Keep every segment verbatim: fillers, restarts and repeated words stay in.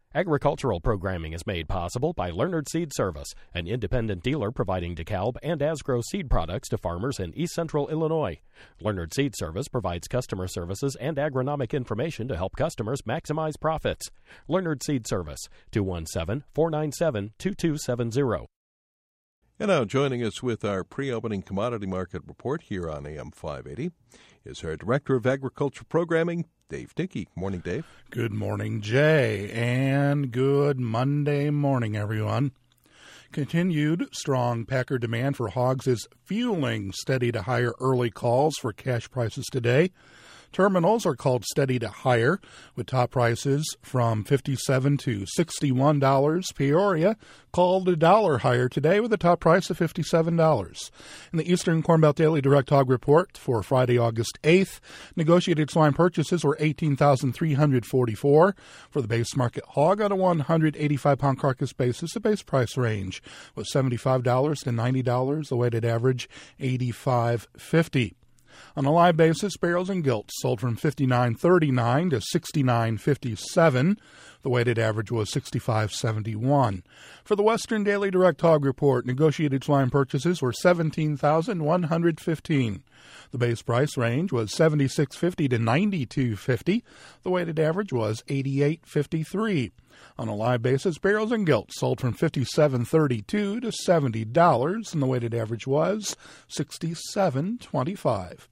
Agricultural programming is made possible by Leonard Seed Service, an independent dealer providing DeKalb and Asgrow seed products to farmers in East Central Illinois. Leonard Seed Service provides customer services and agronomic information to help customers maximize profits. Leonard Seed Service, two one seven, four nine seven, two two seven zero. And now joining us with our pre-opening commodity market report here on A M five eighty is our Director of Agriculture Programming, Dave Dickey. Morning, Dave. Good morning, Jay, and good Monday morning, everyone. Continued strong packer demand for hogs is fueling steady to higher early calls for cash prices today. Terminals are called steady to higher, with top prices from fifty-seven dollars to sixty-one dollars. Peoria called a dollar higher today with a top price of fifty-seven dollars. In the Eastern Corn Belt Daily Direct Hog Report for Friday, August eighth, negotiated swine purchases were eighteen thousand three hundred forty-four. For the base market hog on a one hundred eighty-five pound carcass basis, the base price range was seventy-five dollars to ninety dollars, the weighted average eighty-five fifty. On a live basis, barrels and gilts sold from fifty-nine thirty-nine to sixty-nine fifty-seven. The weighted average was sixty-five seventy-one. For the Western Daily Direct Hog Report, negotiated swine purchases were seventeen thousand one hundred fifteen. The base price range was seventy-six fifty to ninety-two fifty. The weighted average was eighty-eight fifty-three. On a live basis, barrels and gilts sold from fifty-seven thirty-two to seventy dollars, and the weighted average was sixty-seven twenty-five.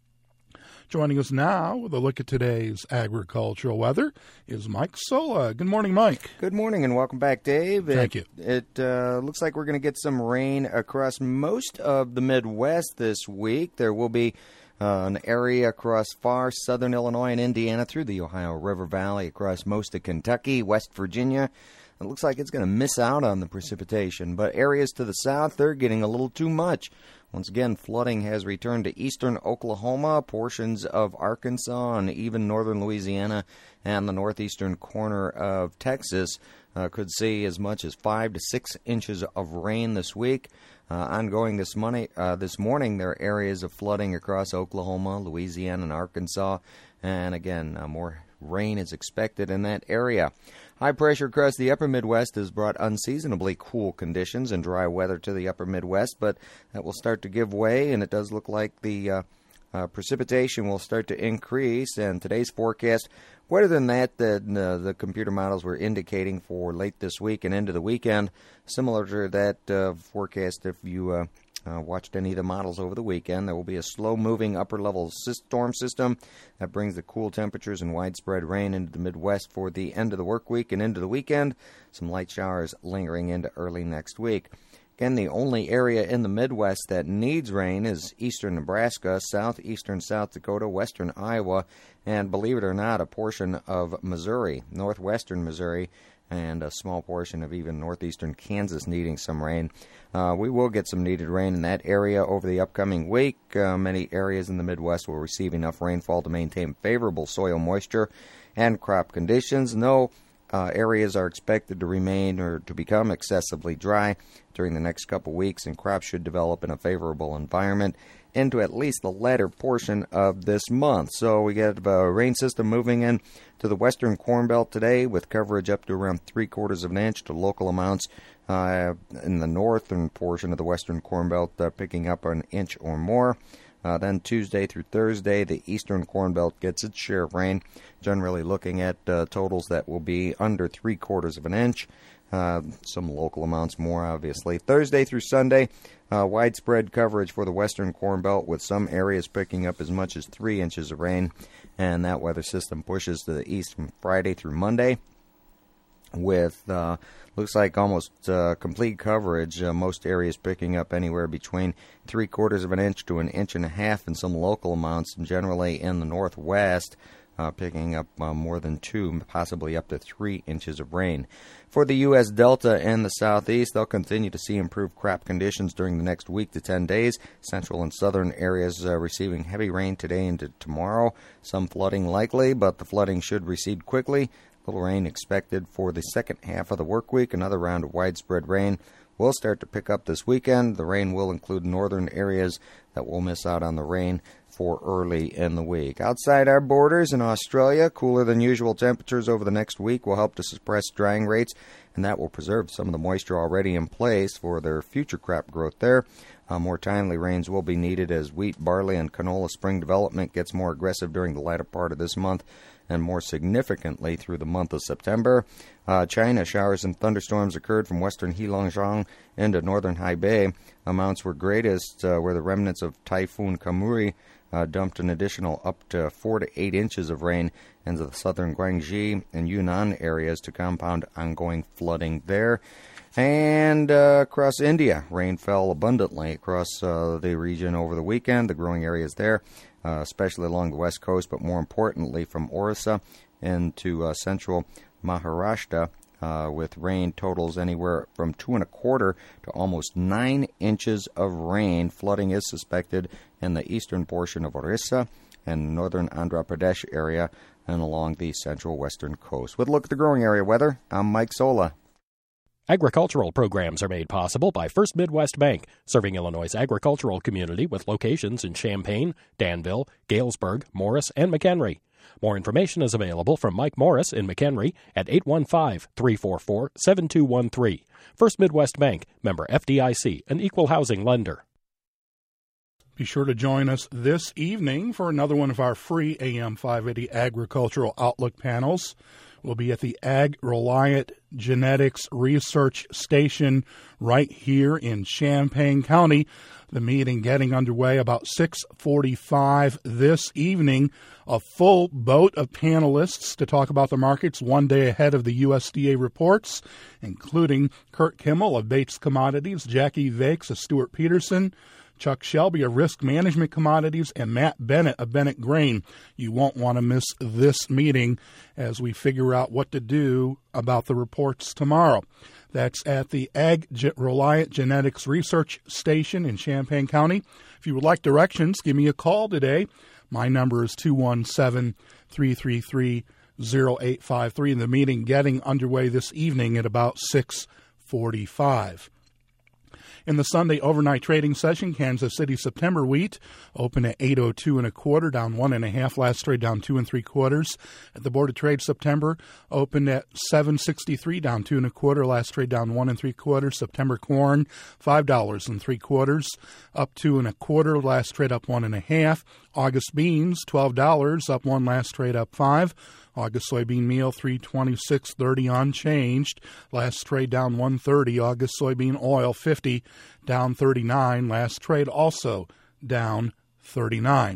Joining us now with a look at today's agricultural weather is Mike Sola. Good morning, Mike. Good morning and welcome back, Dave. Thank it, you. It uh, looks like we're going to get some rain across most of the Midwest this week. There will be uh, an area across far southern Illinois and Indiana through the Ohio River Valley, across most of Kentucky, West Virginia. It looks like it's going to miss out on the precipitation, but areas to the south, they're getting a little too much. Once again, flooding has returned to eastern Oklahoma, portions of Arkansas, and even northern Louisiana and the northeastern corner of Texas uh, could see as much as five to six inches of rain this week. Uh, ongoing this, money, uh, this morning, there are areas of flooding across Oklahoma, Louisiana, and Arkansas, and again, uh, more rain is expected in that area. High pressure across the upper Midwest has brought unseasonably cool conditions and dry weather to the upper Midwest, but that will start to give way, and it does look like the uh, uh, precipitation will start to increase. And today's forecast, wetter than that, the, uh, the computer models were indicating for late this week and into the weekend, similar to that uh, forecast if you uh, Uh, watched any of the models over the weekend. There will be a slow-moving upper-level storm system that brings the cool temperatures and widespread rain into the Midwest for the end of the work week and into the weekend. Some light showers lingering into early next week. Again, the only area in the Midwest that needs rain is eastern Nebraska, southeastern South Dakota, western Iowa, and believe it or not, a portion of Missouri, northwestern Missouri, and a small portion of even northeastern Kansas needing some rain. Uh, we will get some needed rain in that area over the upcoming week. Uh, many areas in the Midwest will receive enough rainfall to maintain favorable soil moisture and crop conditions. No uh, areas are expected to remain or to become excessively dry during the next couple weeks, and crops should develop in a favorable environment into at least the latter portion of this month. So we get a rain system moving in to the western Corn Belt today with coverage up to around three quarters of an inch to local amounts uh, in the northern portion of the western Corn Belt uh, picking up an inch or more. Uh, then Tuesday through Thursday, the eastern Corn Belt gets its share of rain, generally looking at uh, totals that will be under three quarters of an inch. Uh, some local amounts more, obviously. Thursday through Sunday, uh, widespread coverage for the western Corn Belt, with some areas picking up as much as three inches of rain, and that weather system pushes to the east from Friday through Monday, with uh, looks like almost uh, complete coverage. Uh, most areas picking up anywhere between three quarters of an inch to an inch and a half, and some local amounts, generally in the northwest, Uh, picking up uh, more than two, possibly up to three inches of rain. For the U S Delta and the Southeast, they'll continue to see improved crop conditions during the next week to ten days. Central and southern areas uh, receiving heavy rain today into tomorrow. Some flooding likely, but the flooding should recede quickly. Little rain expected for the second half of the work week. Another round of widespread rain will start to pick up this weekend. The rain will include northern areas that will miss out on the rain for early in the week. Outside our borders in Australia, cooler than usual temperatures over the next week will help to suppress drying rates, and that will preserve some of the moisture already in place for their future crop growth there. Uh, more timely rains will be needed as wheat, barley, and canola spring development gets more aggressive during the latter part of this month and more significantly through the month of September. Uh, China, showers and thunderstorms occurred from western Heilongjiang into northern Hebei. Amounts were greatest uh, where the remnants of Typhoon Kamuri uh, dumped an additional up to four to eight inches of rain into the southern Guangxi and Yunnan areas to compound ongoing flooding there. And uh, across India, rain fell abundantly across uh, the region over the weekend, the growing areas there, uh, especially along the west coast, but more importantly from Orissa into uh, central Maharashtra, uh, with rain totals anywhere from two and a quarter to almost nine inches of rain. Flooding is suspected in the eastern portion of Orissa and northern Andhra Pradesh area and along the central western coast. With a look at the growing area weather, I'm Mike Sola. Agricultural programs are made possible by First Midwest Bank, serving Illinois' agricultural community with locations in Champaign, Danville, Galesburg, Morris, and McHenry. More information is available from Mike Morris in McHenry at eight one five, three four four, seven two one three. First Midwest Bank, member F D I C, an equal housing lender. Be sure to join us this evening for another one of our free A M five eighty Agricultural Outlook panels. We'll be at the Ag Reliant Genetics Research Station right here in Champaign County. The meeting getting underway about six forty-five this evening. A full boat of panelists to talk about the markets one day ahead of the U S D A reports, including Kurt Kimmel of Bates Commodities, Jackie Vakes of Stuart Peterson, Chuck Shelby of Risk Management Commodities, and Matt Bennett of Bennett Grain. You won't want to miss this meeting as we figure out what to do about the reports tomorrow. That's at the Ag Reliant Genetics Research Station in Champaign County. If you would like directions, give me a call today. My number is two one seven, three three three, zero eight five three, and the meeting getting underway this evening at about six forty-five. In the Sunday overnight trading session, Kansas City September wheat opened at eight oh two and a quarter, down one and a half. Last trade down two and three quarters. At the Board of Trade, September opened at seven sixty-three, down two and a quarter. Last trade down one and three quarters. September corn five dollars and three quarters, up two and a quarter. Last trade up one and a half. August beans twelve dollars, up one. Last trade up five. August soybean meal three twenty-six thirty unchanged. Last trade down one thirty. August soybean oil fifty down thirty-nine. Last trade also down thirty-nine.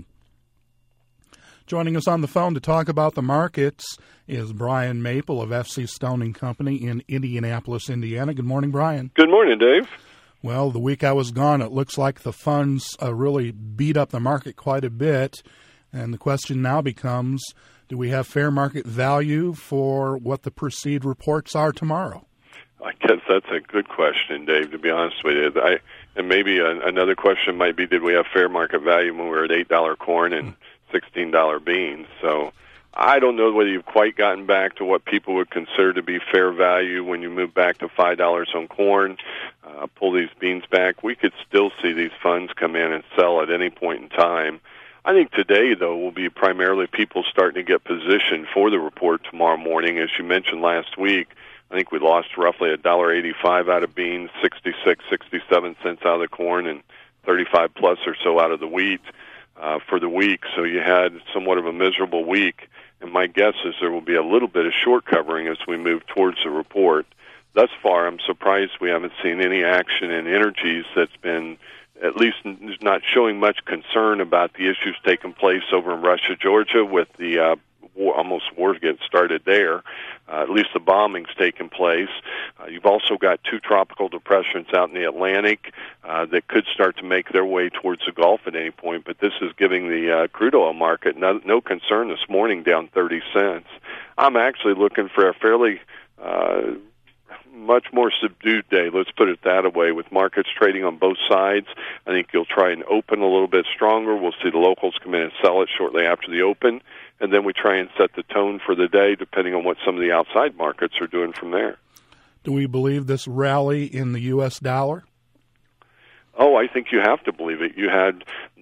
Joining us on the phone to talk about the markets is Brian Maple of F C Stone and Company in Indianapolis, Indiana. Good morning, Brian. Good morning, Dave. Well, the week I was gone, it looks like the funds uh, really beat up the market quite a bit. And the question now becomes, do we have fair market value for what the perceived reports are tomorrow? I guess that's a good question, Dave, to be honest with you. I, and maybe a, another question might be, did we have fair market value when we were at eight dollars corn and sixteen dollars beans? So I don't know whether you've quite gotten back to what people would consider to be fair value when you move back to five dollars on corn, uh, pull these beans back. We could still see these funds come in and sell at any point in time. I think today, though, will be primarily people starting to get positioned for the report tomorrow morning. As you mentioned last week, I think we lost roughly one dollar eighty-five out of beans, sixty-six, sixty-seven cents out of the corn, and thirty-five plus or so out of the wheat uh, for the week. So you had somewhat of a miserable week, and my guess is there will be a little bit of short covering as we move towards the report. Thus far, I'm surprised we haven't seen any action in energies that's been at least not showing much concern about the issues taking place over in Russia, Georgia, with the uh, war, almost war getting started there. Uh, at least the bombing's taking place. Uh, you've also got two tropical depressions out in the Atlantic uh, that could start to make their way towards the Gulf at any point, but this is giving the uh, crude oil market no, no concern this morning, down thirty cents. I'm actually looking for a fairly uh, much more subdued day, let's put it that way, with markets trading on both sides. I think you'll try and open a little bit stronger. We'll see the locals come in and sell it shortly after the open, and then we try and set the tone for the day depending on what some of the outside markets are doing from there. Do we believe this rally in the U S dollar? Oh, I think you have to believe it. You had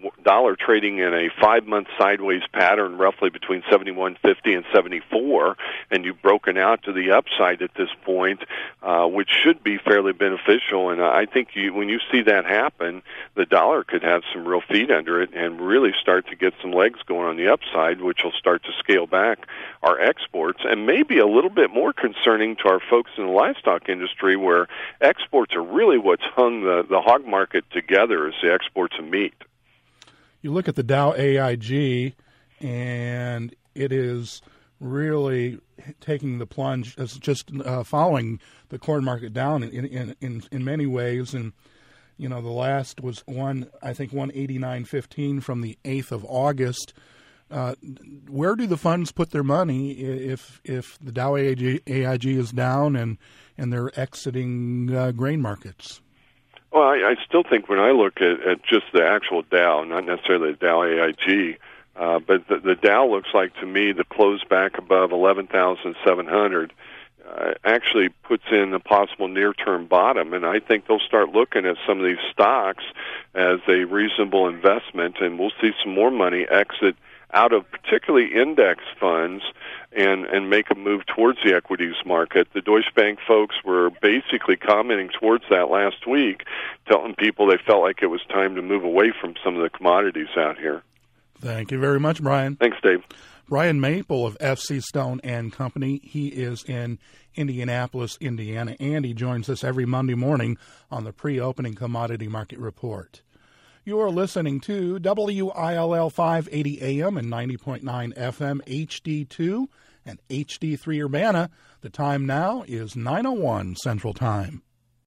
dollar trading in a five-month sideways pattern, roughly between seventy-one fifty and seventy-four, and you've broken out to the upside at this point, uh, which should be fairly beneficial. And I think you, when you see that happen, the dollar could have some real feet under it and really start to get some legs going on the upside, which will start to scale back our exports, and maybe a little bit more concerning to our folks in the livestock industry, where exports are really what's hung the, the hog market together, is the exports of meat. You look at the Dow A I G, and it is really taking the plunge, as just uh, following the corn market down in, in in in many ways. And you know, the last was one, I think, one eighty-nine fifteen from the eighth of August. Uh, where do the funds put their money if if the Dow A I G is down and and they're exiting uh, grain markets? Well, I, I still think when I look at, at just the actual Dow, not necessarily the Dow A I G, uh, but the, the Dow looks like to me the close back above eleven thousand seven hundred uh, actually puts in a possible near-term bottom, and I think they'll start looking at some of these stocks as a reasonable investment, and we'll see some more money exit out of particularly index funds and, and make a move towards the equities market. The Deutsche Bank folks were basically commenting towards that last week, telling people they felt like it was time to move away from some of the commodities out here. Thank you very much, Brian. Thanks, Dave. Brian Maple of F C Stone and Company. He is in Indianapolis, Indiana, and he joins us every Monday morning on the pre-opening commodity market report. You are listening to W I L L five eighty A M and ninety point nine F M H D two and H D three Urbana. The time now is nine oh one Central Time.